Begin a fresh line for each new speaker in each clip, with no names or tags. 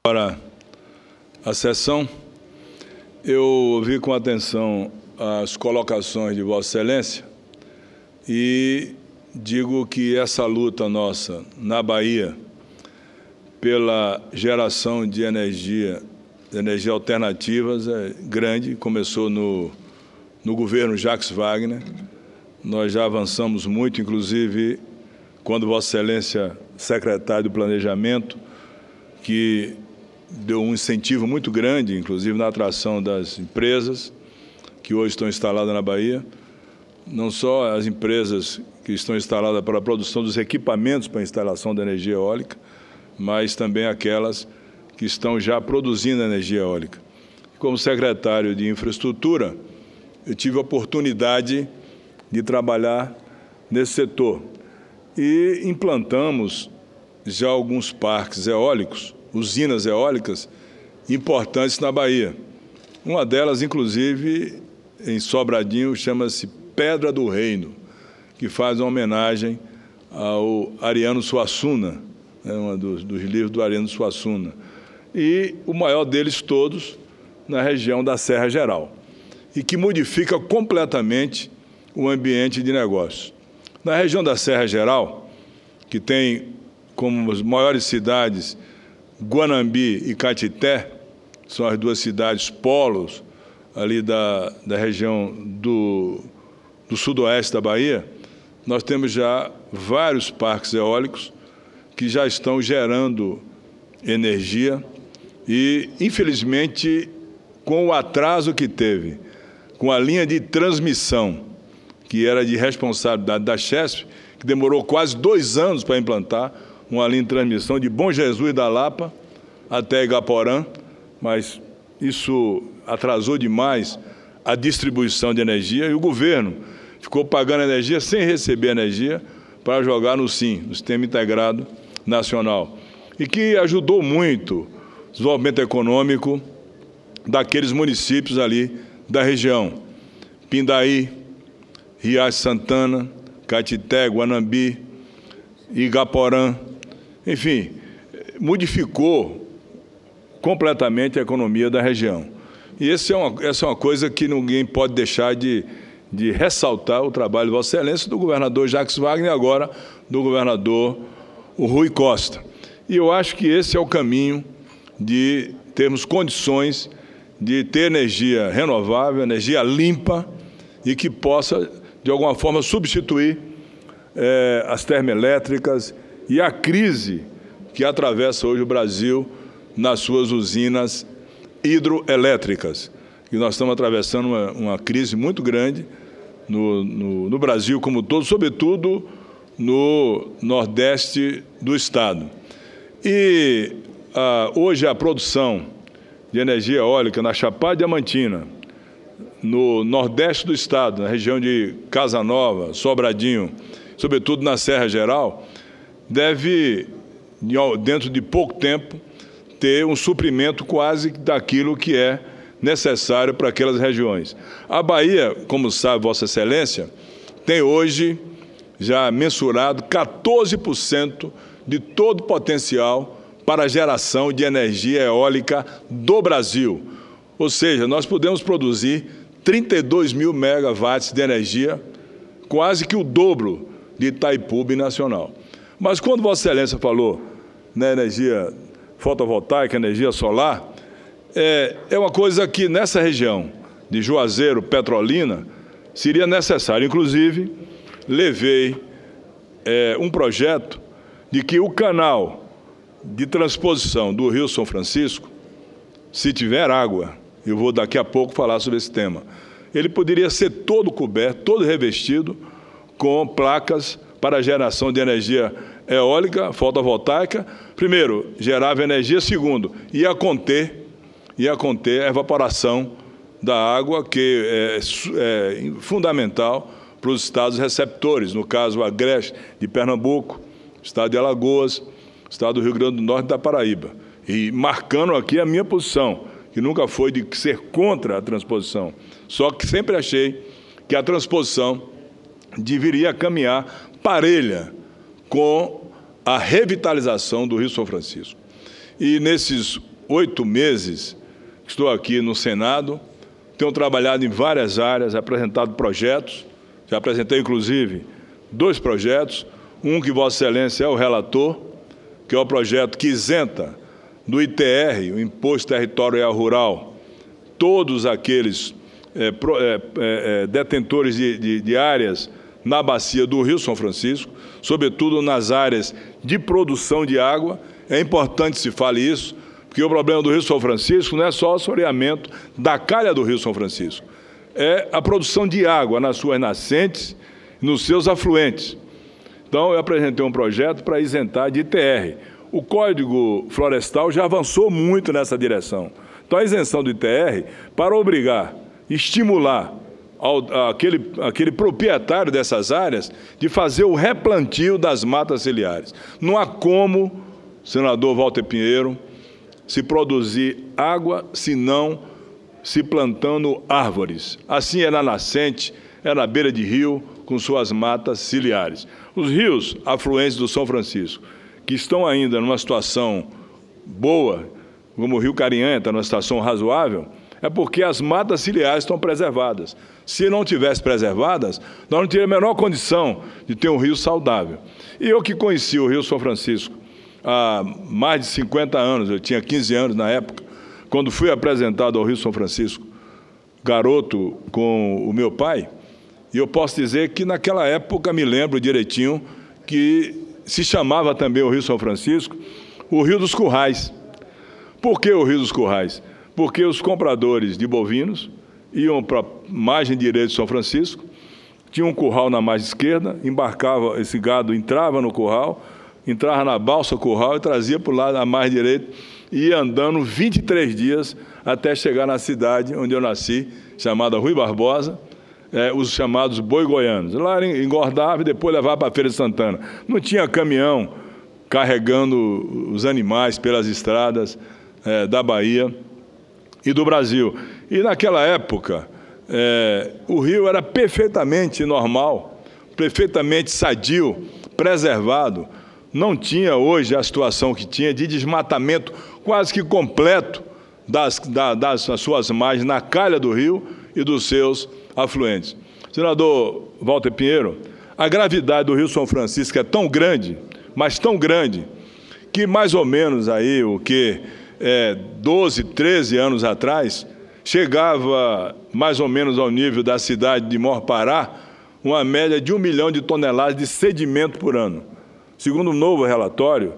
para a sessão. Eu ouvi com atenção as colocações de Vossa Excelência e digo que essa luta nossa na Bahia pela geração de energia alternativas é grande. Começou no governo Jacques Wagner. Nós já avançamos muito, inclusive quando Vossa Excelência, secretário do Planejamento, que deu um incentivo muito grande, inclusive na atração das empresas que hoje estão instaladas na Bahia, não só as empresas que estão instaladas para a produção dos equipamentos para a instalação da energia eólica, mas também aquelas que estão já produzindo energia eólica. Como secretário de Infraestrutura, eu tive a oportunidade de trabalhar nesse setor e implantamos já alguns parques eólicos, usinas eólicas importantes na Bahia. Uma delas, inclusive, em Sobradinho, chama-se Pedra do Reino, que faz uma homenagem ao Ariano Suassuna, um dos livros do Ariano Suassuna, e o maior deles todos na região da Serra Geral, e que modifica completamente o ambiente de negócios. Na região da Serra Geral, que tem como as maiores cidades Guanambi e Caetité, são as duas cidades polos ali da região do sudoeste da Bahia, nós temos já vários parques eólicos que já estão gerando energia e, infelizmente, com o atraso que teve, com a linha de transmissão, que era de responsabilidade da Chesf, que demorou quase 2 anos para implantar uma linha de transmissão de Bom Jesus da Lapa até Igaporã, mas isso atrasou demais a distribuição de energia e o governo ficou pagando energia sem receber energia para jogar no SIN, no Sistema Integrado Nacional, e que ajudou muito o desenvolvimento econômico daqueles municípios ali da região, Pindaí, Riacho Santana, Caetité, Guanambi, Igaporã, enfim, modificou completamente a economia da região. E essa é uma coisa que ninguém pode deixar de ressaltar o trabalho de Vossa Excelência, do governador Jacques Wagner e agora do governador Rui Costa. E eu acho que esse é o caminho de termos condições de ter energia renovável, energia limpa e que possa, de alguma forma, substituir as termoelétricas e a crise que atravessa hoje o Brasil nas suas usinas hidroelétricas. E nós estamos atravessando uma crise muito grande no Brasil como um todo, sobretudo no nordeste do estado. E hoje a produção de energia eólica na Chapada Diamantina, no nordeste do estado, na região de Casa Nova, Sobradinho, sobretudo na Serra Geral, deve, dentro de pouco tempo, ter um suprimento quase daquilo que é necessário para aquelas regiões. A Bahia, como sabe Vossa Excelência, tem hoje já mensurado 14% de todo o potencial para a geração de energia eólica do Brasil. Ou seja, nós podemos produzir 32 mil megawatts de energia, quase que o dobro de Itaipu Binacional. Mas quando Vossa Excelência falou na energia fotovoltaica, energia solar, é uma coisa que nessa região de Juazeiro, Petrolina, seria necessário. Inclusive, levei um projeto de que o canal de transposição do Rio São Francisco, se tiver água, eu vou daqui a pouco falar sobre esse tema, ele poderia ser todo coberto, todo revestido com placas para geração de energia eólica, fotovoltaica. Primeiro, gerava energia. Segundo, ia conter a evaporação da água, que é fundamental para os estados receptores, no caso, o Agreste de Pernambuco, estado de Alagoas, estado do Rio Grande do Norte e da Paraíba. E marcando aqui a minha posição, que nunca foi de ser contra a transposição, só que sempre achei que a transposição deveria caminhar parelha com a revitalização do Rio São Francisco. E nesses 8 meses que estou aqui no Senado, tenho trabalhado em várias áreas, apresentado projetos, já apresentei, inclusive, 2 projetos, um que Vossa Excelência é o relator, que é o projeto que isenta do ITR, o Imposto Territorial Rural, todos aqueles detentores de áreas na bacia do Rio São Francisco, sobretudo nas áreas de produção de água. É importante se fale isso, porque o problema do Rio São Francisco não é só o assoreamento da calha do Rio São Francisco, é a produção de água nas suas nascentes e nos seus afluentes. Então, eu apresentei um projeto para isentar de ITR. O Código Florestal já avançou muito nessa direção. Então, a isenção do ITR para obrigar, estimular aquele proprietário dessas áreas de fazer o replantio das matas ciliares. Não há como, senador Walter Pinheiro, se produzir água se não se plantando árvores. Assim é na nascente, é na beira de rio, com suas matas ciliares. Os rios afluentes do São Francisco, que estão ainda numa situação boa, como o Rio Carinhanha está numa situação razoável, é porque as matas ciliares estão preservadas. Se não tivessem preservadas, nós não teríamos a menor condição de ter um rio saudável. E eu que conheci o Rio São Francisco há mais de 50 anos, eu tinha 15 anos na época, quando fui apresentado ao Rio São Francisco, garoto com o meu pai, e eu posso dizer que naquela época me lembro direitinho que se chamava também o Rio São Francisco o Rio dos Currais. Por que o Rio dos Currais? Porque os compradores de bovinos iam para a margem direita de São Francisco, tinha um curral na margem esquerda, embarcava, esse gado entrava no curral, entrava na balsa curral e trazia para o lado da margem direita e ia andando 23 dias até chegar na cidade onde eu nasci, chamada Rui Barbosa, os chamados boi goianos. Lá engordava e depois levava para a Feira de Santana. Não tinha caminhão carregando os animais pelas estradas da Bahia e do Brasil. E naquela época, o rio era perfeitamente normal, perfeitamente sadio, preservado. Não tinha hoje a situação que tinha de desmatamento quase que completo das suas margens na calha do rio e dos seus afluentes. Senador Walter Pinheiro, a gravidade do Rio São Francisco é tão grande, mas tão grande, que mais ou menos aí, 12, 13 anos atrás, chegava mais ou menos ao nível da cidade de Mor-Pará, uma média de 1 milhão de toneladas de sedimento por ano. Segundo um novo relatório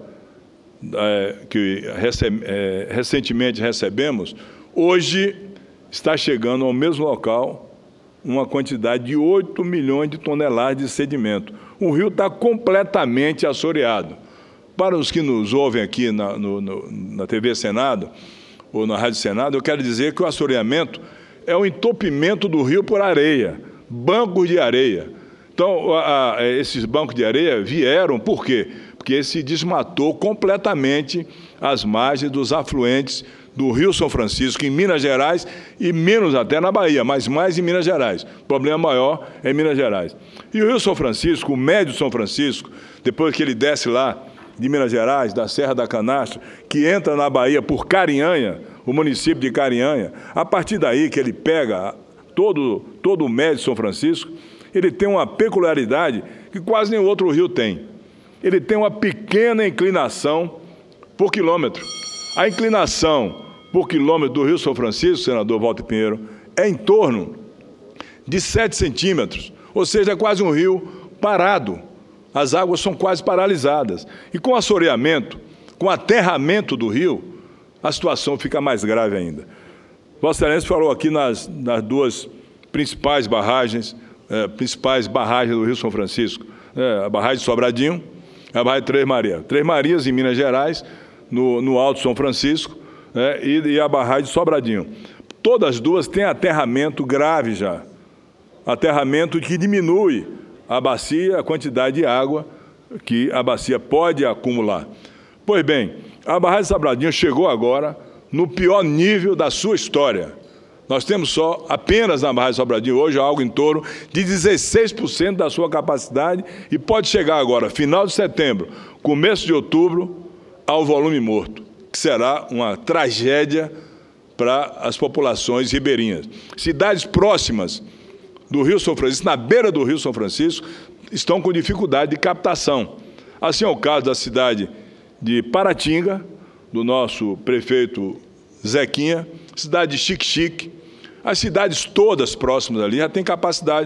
que recentemente recebemos, hoje está chegando ao mesmo local uma quantidade de 8 milhões de toneladas de sedimento. O rio está completamente assoreado. Para os que nos ouvem aqui na TV Senado, ou na Rádio Senado, eu quero dizer que o assoreamento é o entupimento do rio por areia, bancos de areia. Então, esses bancos de areia vieram, por quê? Porque se desmatou completamente as margens dos afluentes do Rio São Francisco, em Minas Gerais, e menos até na Bahia, mas mais em Minas Gerais. O problema maior é em Minas Gerais. E o Rio São Francisco, o médio São Francisco, depois que ele desce lá de Minas Gerais, da Serra da Canastra, que entra na Bahia por Carinhanha, o município de Carinhanha, a partir daí que ele pega todo o médio São Francisco, ele tem uma peculiaridade que quase nenhum outro rio tem. Ele tem uma pequena inclinação por quilômetro. A inclinação por quilômetro do Rio São Francisco, senador Walter Pinheiro, é em torno de 7 centímetros, ou seja, é quase um rio parado. As águas são quase paralisadas. E com o assoreamento, com o aterramento do rio, a situação fica mais grave ainda. Vossa Excelência falou aqui nas 2 principais barragens do Rio São Francisco, a barragem de Sobradinho e a barragem de Três Marias. Três Marias, em Minas Gerais, no Alto São Francisco, e a barragem de Sobradinho. Todas as 2 têm aterramento grave já. Aterramento que diminui a bacia, a quantidade de água que a bacia pode acumular. Pois bem, a barragem de Sobradinho chegou agora no pior nível da sua história. Nós temos apenas na barragem de Sobradinho hoje algo em torno de 16% da sua capacidade e pode chegar agora, final de setembro, começo de outubro, ao volume morto. que será uma tragédia para as populações ribeirinhas. Cidades próximas do Rio São Francisco, na beira do Rio São Francisco, estão com dificuldade de captação. Assim é o caso da cidade de Paratinga, do nosso prefeito Zequinha, cidade de Xique-Xique. As cidades todas próximas ali já têm capacidade,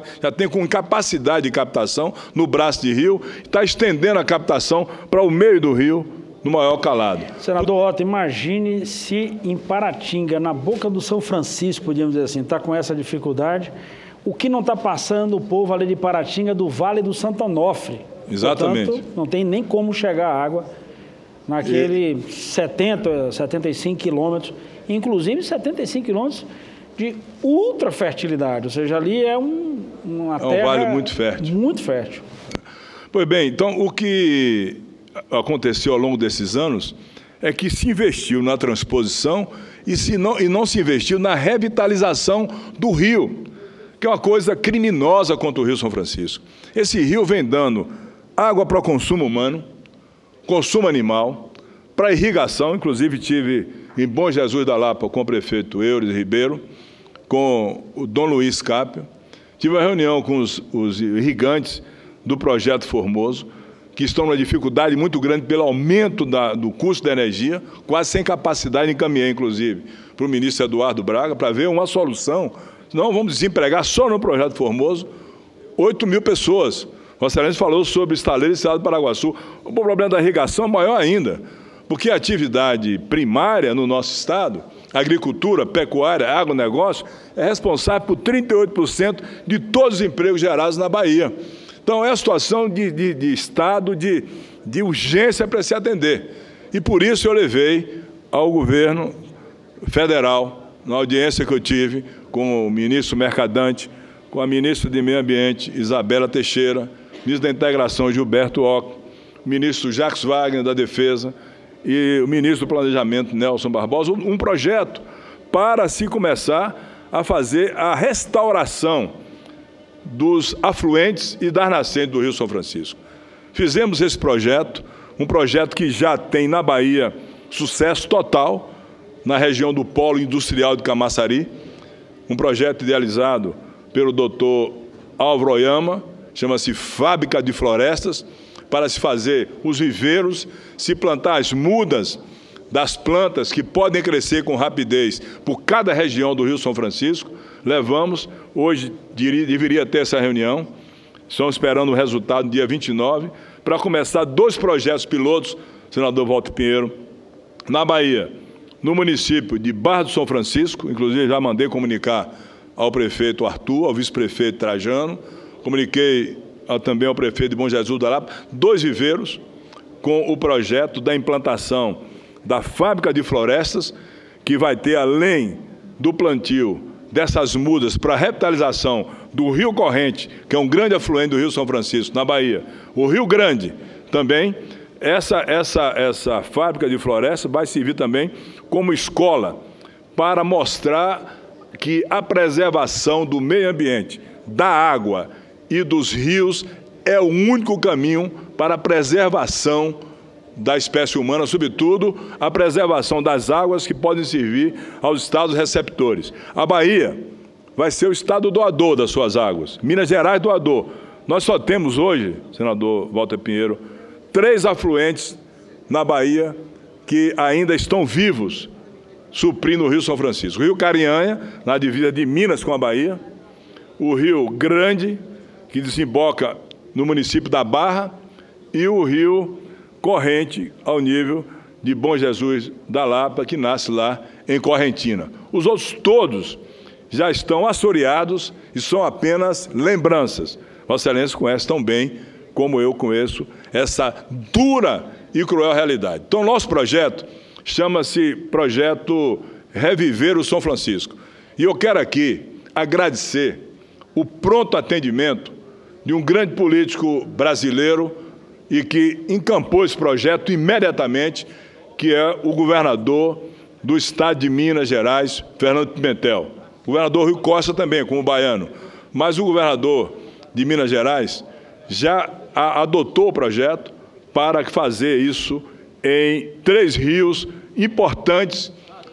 de captação no braço de rio, está estendendo a captação para o meio do rio, no maior calado.
Senador Otto, imagine se em Paratinga, na boca do São Francisco, podíamos dizer assim, está com essa dificuldade, o que não está passando o povo ali de Paratinga, do Vale do Santo Onofre.
Exatamente.
Portanto, não tem nem como chegar a água naquele 75 quilômetros, inclusive 75 quilômetros de ultra fertilidade, ou seja, ali é uma terra...
É um vale muito fértil.
Muito fértil.
Pois bem, então o que aconteceu ao longo desses anos é que se investiu na transposição e não se investiu na revitalização do rio, que é uma coisa criminosa contra o Rio São Francisco. Esse rio vem dando água para consumo humano, consumo animal, para irrigação. Inclusive tive em Bom Jesus da Lapa com o prefeito Eures Ribeiro, com o Dom Luiz Capio, tive uma reunião com os irrigantes do Projeto Formoso, que estão numa dificuldade muito grande pelo aumento do custo da energia, quase sem capacidade, encaminhei, inclusive, para o ministro Eduardo Braga, para ver uma solução. Senão vamos desempregar só no Projeto Formoso 8 mil pessoas. Vossa Excelência falou sobre estaleiro e estado do Paraguaçu. O problema da irrigação é maior ainda, porque a atividade primária no nosso estado, agricultura, pecuária, agronegócio, é responsável por 38% de todos os empregos gerados na Bahia. Então, é a situação de estado de urgência para se atender. E por isso eu levei ao governo federal, na audiência que eu tive com o ministro Mercadante, com a ministra de Meio Ambiente, Isabela Teixeira, ministro da Integração, Gilberto Occo, o ministro Jacques Wagner, da Defesa, e o ministro do Planejamento, Nelson Barbosa, um projeto para se começar a fazer a restauração dos afluentes e das nascentes do Rio São Francisco. Fizemos esse projeto, um projeto que já tem na Bahia sucesso total, na região do Polo Industrial de Camaçari, um projeto idealizado pelo doutor Álvaro Oyama, chama-se Fábrica de Florestas, para se fazer os viveiros, se plantar as mudas das plantas que podem crescer com rapidez por cada região do Rio São Francisco. Levamos, hoje deveria ter essa reunião, estamos esperando o resultado no dia 29, para começar 2 projetos pilotos, senador Walter Pinheiro, na Bahia, no município de Barra do São Francisco, inclusive já mandei comunicar ao prefeito Arthur, ao vice-prefeito Trajano, comuniquei também ao prefeito de Bom Jesus da Lapa, 2 viveiros com o projeto da implantação da Fábrica de Florestas, que vai ter, além do plantio dessas mudas para a revitalização do Rio Corrente, que é um grande afluente do Rio São Francisco, na Bahia, o Rio Grande também, essa fábrica de florestas vai servir também como escola para mostrar que a preservação do meio ambiente, da água e dos rios é o único caminho para a preservação da espécie humana, sobretudo a preservação das águas que podem servir aos estados receptores. A Bahia vai ser o estado doador das suas águas, Minas Gerais doador. Nós só temos hoje, senador Walter Pinheiro, 3 afluentes na Bahia que ainda estão vivos, suprindo o Rio São Francisco. O Rio Carinhanha, na divisa de Minas com a Bahia, o Rio Grande, que desemboca no município da Barra, e o Rio Corrente, ao nível de Bom Jesus da Lapa, que nasce lá em Correntina. Os outros todos já estão assoreados e são apenas lembranças. Vossa Excelência conhece tão bem como eu conheço essa dura e cruel realidade. Então, nosso projeto chama-se Projeto Reviver o São Francisco. E eu quero aqui agradecer o pronto atendimento de um grande político brasileiro e que encampou esse projeto imediatamente, que é o governador do estado de Minas Gerais, Fernando Pimentel. O governador Rui Costa também, como baiano. Mas o governador de Minas Gerais já adotou o projeto para fazer isso em 3 rios importantes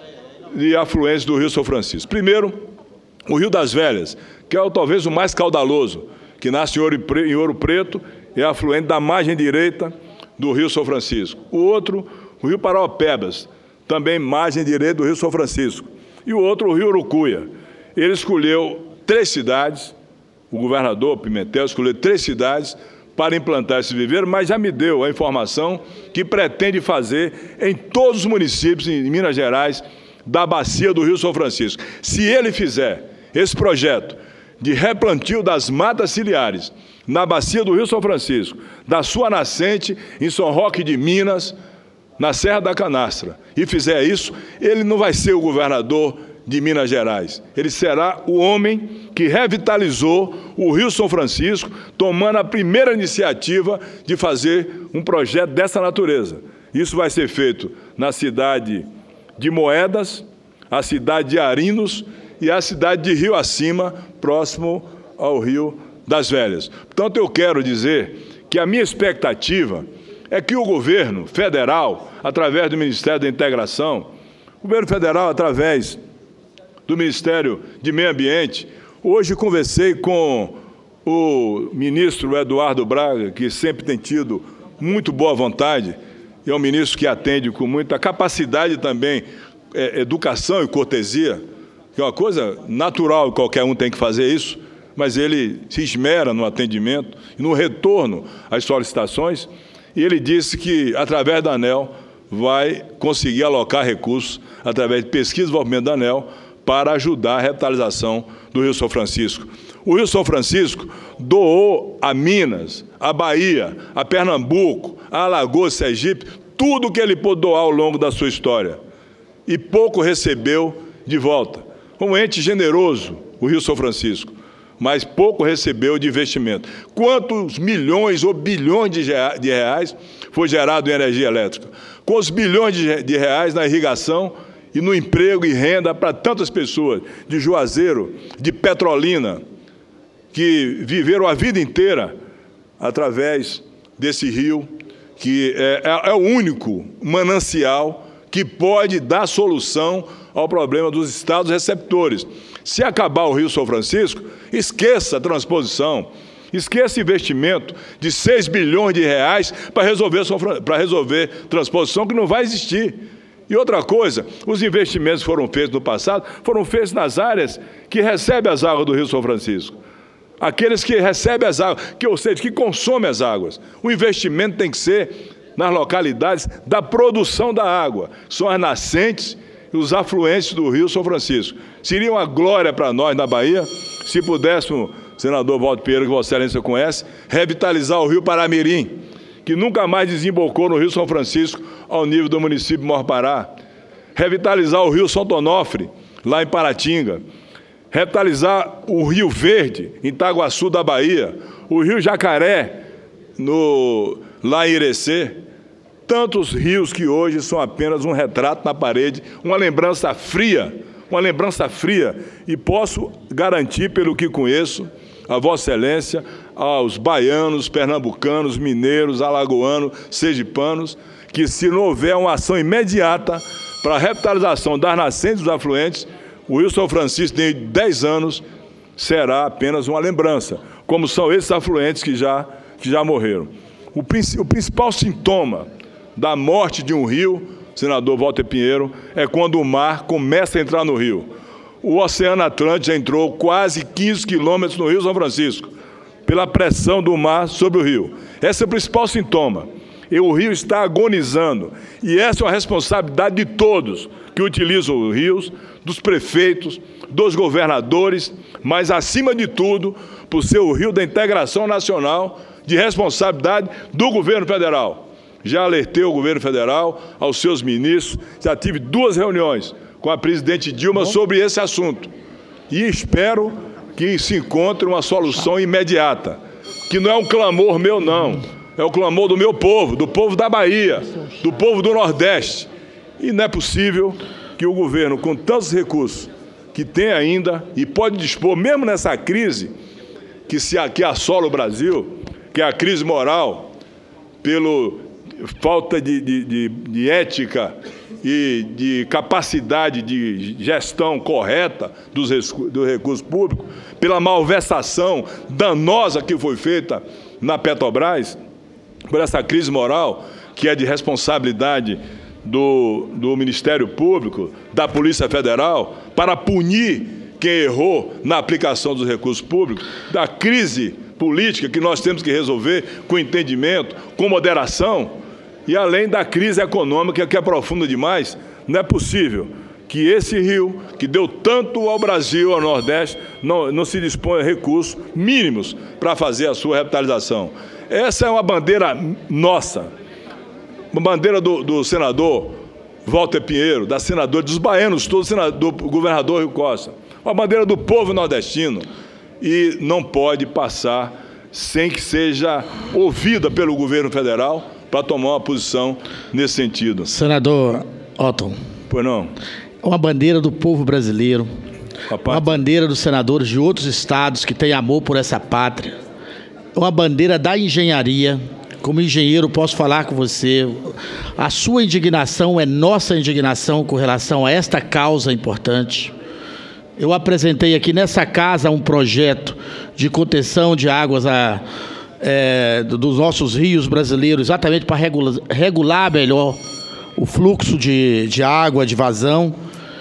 de afluentes do Rio São Francisco. Primeiro, o Rio das Velhas, que é talvez o mais caudaloso, que nasce em Ouro Preto, é afluente da margem direita do Rio São Francisco. O outro, o Rio Paraopebas, também margem direita do Rio São Francisco. E o outro, o Rio Urucuia. Ele escolheu 3 cidades, o governador Pimentel escolheu 3 cidades para implantar esse viveiro, mas já me deu a informação que pretende fazer em todos os municípios em Minas Gerais da bacia do Rio São Francisco. Se ele fizer esse projeto de replantio das matas ciliares na bacia do Rio São Francisco, da sua nascente em São Roque de Minas, na Serra da Canastra, e fizer isso, ele não vai ser o governador de Minas Gerais. Ele será o homem que revitalizou o Rio São Francisco, tomando a primeira iniciativa de fazer um projeto dessa natureza. Isso vai ser feito na cidade de Moedas, a cidade de Arinos e a cidade de Rio Acima, próximo ao Rio das Velhas. Portanto, eu quero dizer que a minha expectativa é que o governo federal, através do Ministério da Integração, o governo federal, através do Ministério de Meio Ambiente, hoje conversei com o ministro Eduardo Braga, que sempre tem tido muito boa vontade, e é um ministro que atende com muita capacidade também, educação e cortesia, que é uma coisa natural, qualquer um tem que fazer isso, mas ele se esmera no atendimento e no retorno às solicitações, e ele disse que, através da ANEEL, vai conseguir alocar recursos, através de pesquisa e desenvolvimento da ANEEL, para ajudar a revitalização do Rio São Francisco. O Rio São Francisco doou a Minas, a Bahia, a Pernambuco, a Alagoas, Sergipe, tudo que ele pôde doar ao longo da sua história. E pouco recebeu de volta. Um ente generoso, o Rio São Francisco, mas pouco recebeu de investimento. Quantos milhões ou bilhões de reais foi gerado em energia elétrica? Quantos bilhões de reais na irrigação e no emprego e renda para tantas pessoas de Juazeiro, de Petrolina, que viveram a vida inteira através desse rio, que é o único manancial que pode dar solução ao problema dos estados receptores. Se acabar o Rio São Francisco, esqueça a transposição, esqueça investimento de 6 bilhões de reais para resolver transposição, que não vai existir. E outra coisa, os investimentos que foram feitos no passado, foram feitos nas áreas que recebem as águas do Rio São Francisco. Aqueles que recebem as águas, ou seja, que consomem as águas. O investimento tem que ser nas localidades da produção da água. São as nascentes e os afluentes do Rio São Francisco. Seria uma glória para nós na Bahia, se pudéssemos, senador Walter Pinheiro, que Vossa Excelência conhece, revitalizar o Rio Paramirim, que nunca mais desembocou no Rio São Francisco ao nível do município de Morpará. Revitalizar o Rio Santo Onofre, lá em Paratinga. Revitalizar o Rio Verde, em Itaguaçu da Bahia. O Rio Jacaré, lá em Irecê. Tantos rios que hoje são apenas um retrato na parede, uma lembrança fria, e posso garantir, pelo que conheço, a Vossa Excelência, aos baianos, pernambucanos, mineiros, alagoanos, sergipanos, que se não houver uma ação imediata para a revitalização das nascentes dos afluentes, o Rio São Francisco, tem 10 anos, será apenas uma lembrança, como são esses afluentes que já morreram. O principal sintoma da morte de um rio, senador Walter Pinheiro, é quando o mar começa a entrar no rio. O Oceano Atlântico já entrou quase 15 quilômetros no Rio São Francisco, pela pressão do mar sobre o rio. Esse é o principal sintoma. E o rio está agonizando. E essa é uma responsabilidade de todos que utilizam os rios, dos prefeitos, dos governadores, mas, acima de tudo, por ser o rio da integração nacional, de responsabilidade do governo federal. Já alertei o governo federal, aos seus ministros, já tive 2 reuniões com a presidente Dilma sobre esse assunto. E espero que se encontre uma solução imediata, que não é um clamor meu, não. É o clamor do meu povo, do povo da Bahia, do povo do Nordeste. E não é possível que o governo, com tantos recursos que tem ainda e pode dispor, mesmo nessa crise que assola o Brasil, que é a crise moral, pela falta de ética e de capacidade de gestão correta do recurso público, pela malversação danosa que foi feita na Petrobras, por essa crise moral que é de responsabilidade do Ministério Público, da Polícia Federal, para punir quem errou na aplicação dos recursos públicos, da crise política que nós temos que resolver com entendimento, com moderação, e além da crise econômica que é profunda demais. Não é possível que esse rio, que deu tanto ao Brasil, ao Nordeste, não se dispõe a recursos mínimos para fazer a sua revitalização. Essa é uma bandeira nossa, uma bandeira do senador Walter Pinheiro, da senadora, dos baianos todos, do governador Rui Costa, uma bandeira do povo nordestino, e não pode passar sem que seja ouvida pelo governo federal para tomar uma posição nesse sentido.
Senador Otton.
Pois não?
Uma bandeira do povo brasileiro, uma bandeira dos senadores de outros estados que têm amor por essa pátria, uma bandeira da engenharia. Como engenheiro, posso falar com você, a sua indignação é nossa indignação com relação a esta causa importante. Eu apresentei aqui nessa casa um projeto de contenção de águas dos nossos rios brasileiros, exatamente para regular melhor o fluxo de água, de vazão,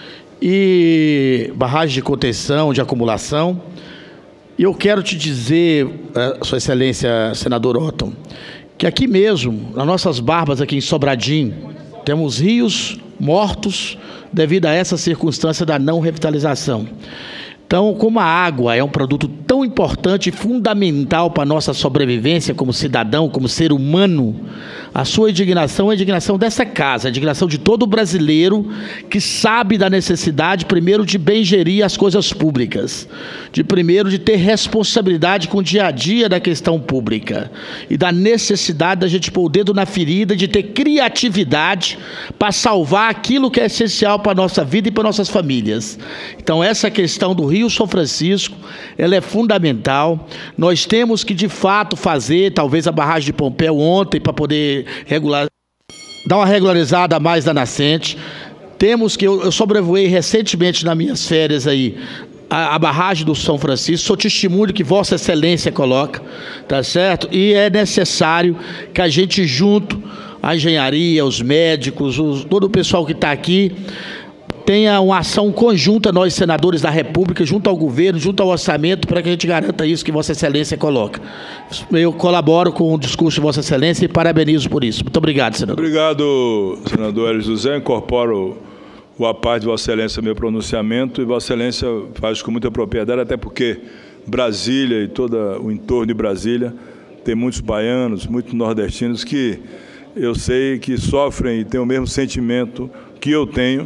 e barragens de contenção, de acumulação. E eu quero te dizer, Sua Excelência, senador Otton, que aqui mesmo, nas nossas barbas aqui em Sobradinho, temos rios mortos devido a essa circunstância da não revitalização. Então, como a água é um produto tão importante e fundamental para a nossa sobrevivência como cidadão, como ser humano, a sua indignação é a indignação dessa casa, a indignação de todo brasileiro que sabe da necessidade, primeiro, de bem gerir as coisas públicas, de ter responsabilidade com o dia a dia da questão pública e da necessidade da gente pôr o dedo na ferida, de ter criatividade para salvar aquilo que é essencial para a nossa vida e para nossas famílias. Então, essa questão do Rio São Francisco, ela é fundamental. Nós temos que, de fato, fazer, talvez, a barragem de Pompéu ontem, para poder dar uma regularizada a mais da nascente. Temos que, eu sobrevoei recentemente nas minhas férias aí, a barragem do São Francisco, sou testemunho que Vossa Excelência coloca, tá certo? E é necessário que a gente, junto, a engenharia, os médicos, todo o pessoal que está aqui, tenha uma ação conjunta, nós senadores da República, junto ao governo, junto ao orçamento, para que a gente garanta isso que Vossa Excelência coloca. Eu colaboro com o discurso de Vossa Excelência e parabenizo por isso. Muito obrigado, senador.
Obrigado, senador Hélio José. Incorporo a parte de Vossa Excelência meu pronunciamento, e Vossa Excelência faz com muita propriedade, até porque Brasília e todo o entorno de Brasília tem muitos baianos, muitos nordestinos que eu sei que sofrem e têm o mesmo sentimento que eu tenho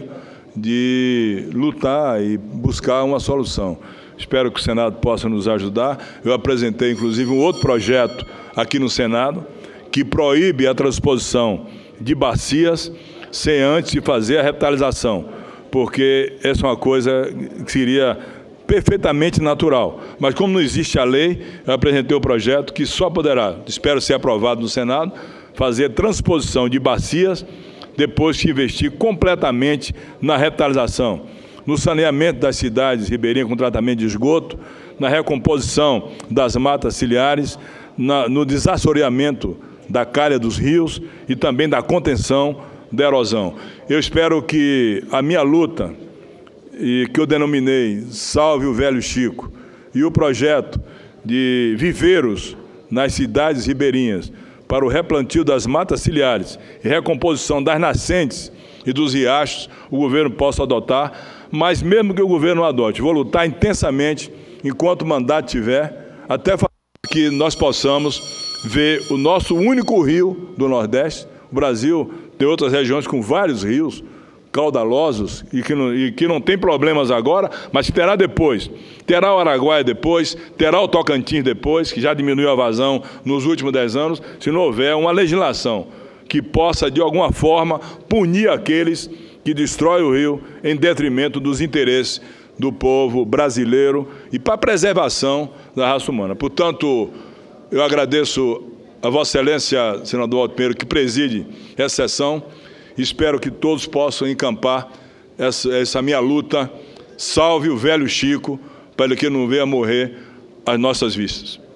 de lutar e buscar uma solução. Espero que o Senado possa nos ajudar. Eu apresentei, inclusive, um outro projeto aqui no Senado que proíbe a transposição de bacias sem antes de fazer a revitalização, porque essa é uma coisa que seria perfeitamente natural. Mas como não existe a lei, eu apresentei o projeto que só poderá, espero ser aprovado no Senado, fazer transposição de bacias depois que investir completamente na revitalização, no saneamento das cidades ribeirinhas com tratamento de esgoto, na recomposição das matas ciliares, no desassoreamento da calha dos rios e também da contenção da erosão. Eu espero que a minha luta, e que eu denominei Salve o Velho Chico, e o projeto de viveiros nas cidades ribeirinhas, para o replantio das matas ciliares e recomposição das nascentes e dos riachos, o governo possa adotar, mas mesmo que o governo não adote, vou lutar intensamente, enquanto o mandato tiver, até que nós possamos ver o nosso único rio do Nordeste. O Brasil tem outras regiões com vários rios caudalosos e que não tem problemas agora, mas terá depois. Terá o Araguaia depois, terá o Tocantins depois, que já diminuiu a vazão nos últimos 10 anos, se não houver uma legislação que possa, de alguma forma, punir aqueles que destroem o rio em detrimento dos interesses do povo brasileiro e para a preservação da raça humana. Portanto, eu agradeço a Vossa Excelência, senador Walter Pinheiro, que preside essa sessão, Espero que todos possam encampar essa minha luta. Salve o velho Chico, para que não venha morrer às nossas vistas.